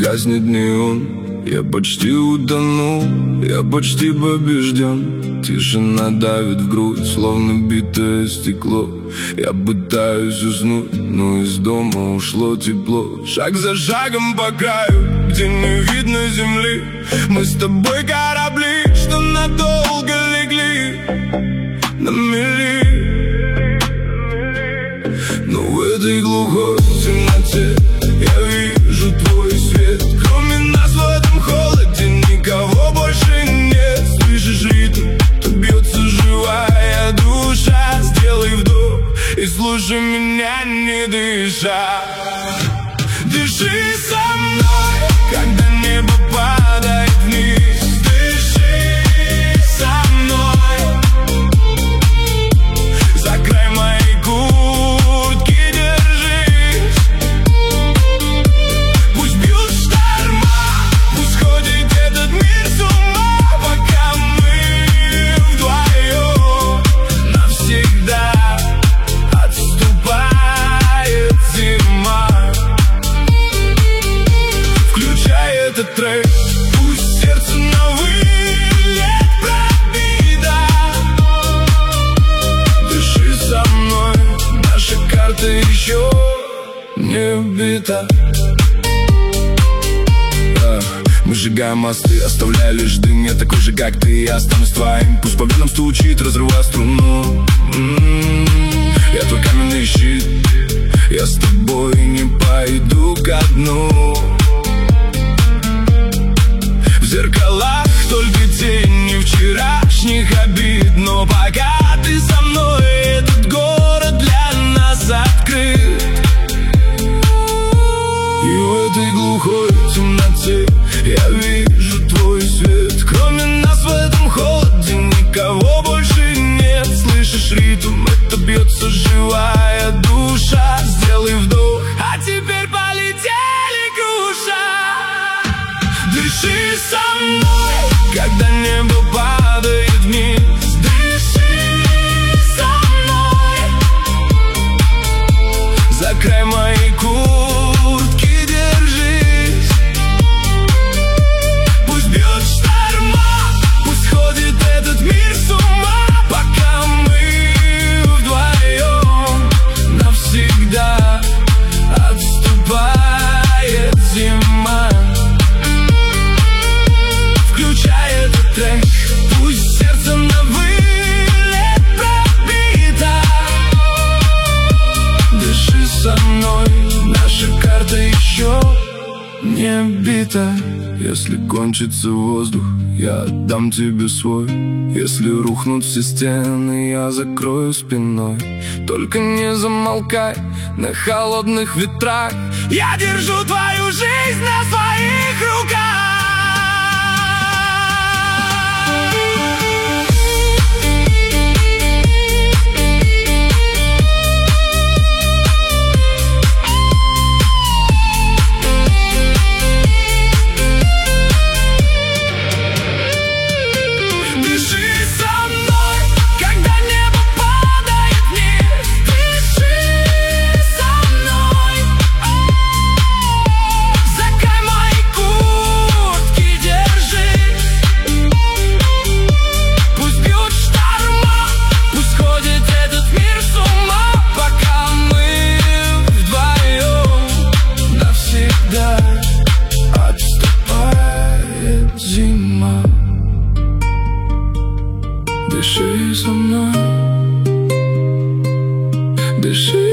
гаснет неон. Я почти утонул, я почти побежден. Тишина давит в грудь, словно битое стекло. Я пытаюсь уснуть, но из дома ушло тепло. Шаг за шагом по краю, где не видно земли. Мы с тобой корабли, что надолго легли на мели. Но в этой глухой темноте я вижу твой свет. Кроме нас в этом холоде никого больше нет. Слышишь ритм, то бьется живая душа. Сделай вдох и слушай меня, не дыша. Дыши со мной, когда небо падает вниз. Дыши со мной, за край моей куртки держись. Пусть бьют шторма, пусть ходит этот мир с ума, пока мы вдвоем навсегда. Отступает зима. Включай этот трек, пусть сердце на вылет пробито. Дыши со мной, наша карта еще не бита. Мы сжигаем мосты, оставляя лишь дым. Я такой же, как ты, я останусь твоим. Пусть по венам стучит, разрывая струну. Я твой каменный щит, я с тобой не пойду ко дну. В зеркалах только тени вчерашних обид. Но пока ты со мной, этот город для нас открыт. И в этой глухой темноте я вижу твой свет. Кроме нас в этом холоде никого больше нет. Слышишь ритм, это бьется живая душа. Сделай вдох, а теперь полетели груша. Дыши со мной, когда небо падает вниз. Дыши со мной, за край моей куртки держись. Пусть бьет шторма, пусть ходит этот мир с ума, пока мы вдвоем навсегда. Отступает зима. Включай этот трек, пусть сердце на вылет пробито. Дыши со мной, наша карта еще не бита. Если кончится воздух, я отдам тебе свой. Если рухнут все стены, я закрою спиной. Только не замолкай на холодных ветрах. Я держу твою жизнь на своих руках. Дыши со мной, дыши.